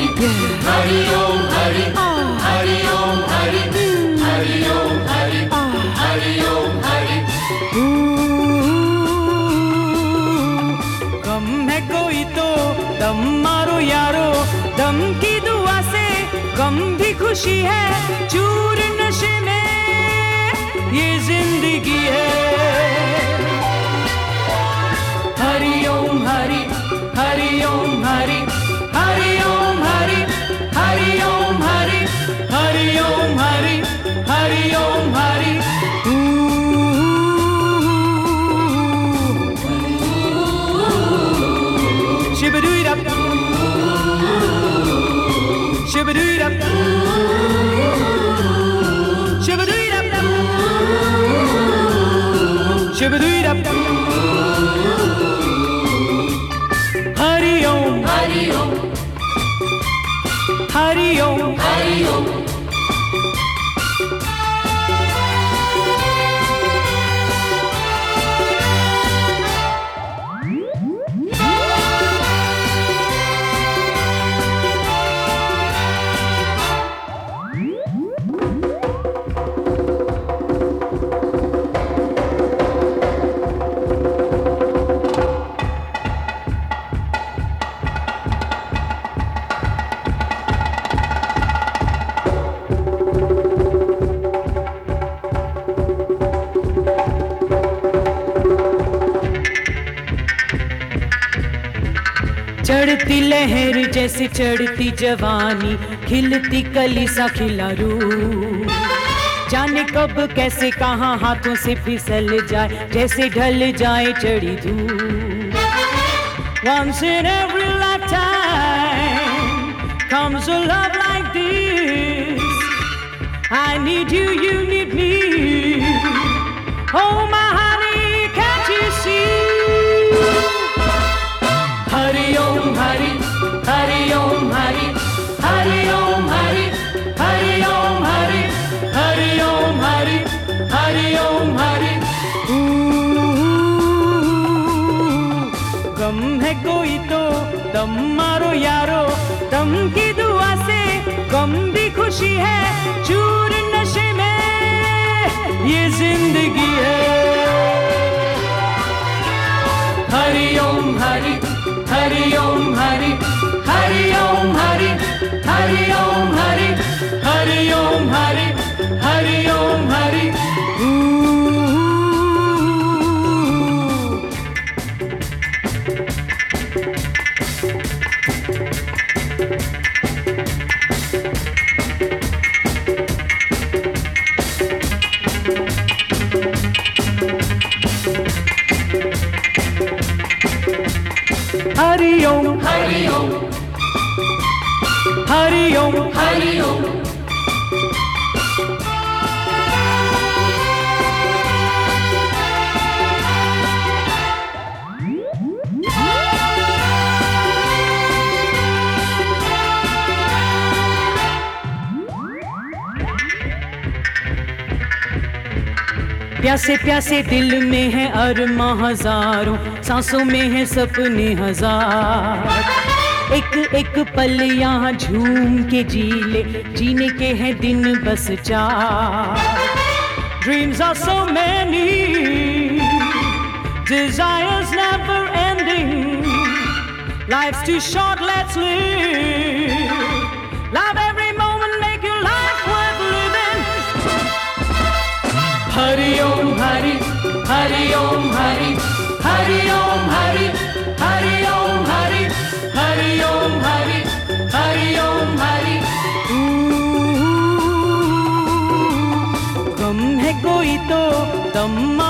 Hari Om Hari, Hari Om Hari, Hari Om Hari, Hari Om Hari. गम है कोई तो दम मारो यारो, दम की दुआ से गम भी खुशी है, चूर नशे में ये जिंदगी है. Hari Om Hari, Hari Om Hari, Hari Om Hari, Hari Om Hari, Hari Om Hari, Hari Om Hari. Shibadoo-dap, shibadoo-dap, shibadoo-dap, shibadoo-dap. Hari Om, Hari Om, Hari Om, Hari Om. चढ़ती लहर जैसे चढ़ती जवानी, खिलती कली सा खिला रूह, जाने कब कैसे कहाँ हाथों से फिसल जाए, जैसे ढल जाए चढ़ी धूप. Once in every lifetime comes a love like this. I need you, you need me. Oh my honey, can't you see? Hari Om Hari, Hari Om Hari, Hari Om Hari, Hari Om Hari, Hari Om Hari, Hari Om Hari. गम है कोई तो दम मारो यारो, दम की दुआ से गम भी खुशी है, चूर नशे में ये जिंदगी है. Hari Om Hari, Hari Om Hari, Hari Om Hari, Hari Om Hari, Hari Om Hari, Hari Om Hari. Hari Om, Hari Om, Hari Om, Hari Om. प्यासे प्यासे दिल में है अरमां हजारों, सांसों में है सपने हजार, एक एक पल यहाँ झूम के जी ले, जीने के हैं दिन बस 4. Dreams are so many, desires never ending, life's too short, let's live, love every moment, make your life worth living. Hari Om Hari, Hari Om Hari, Hari Om Hari, Hari Om Hari, Hari Om Hari, Hari Om Hari. गम है कोई तो दम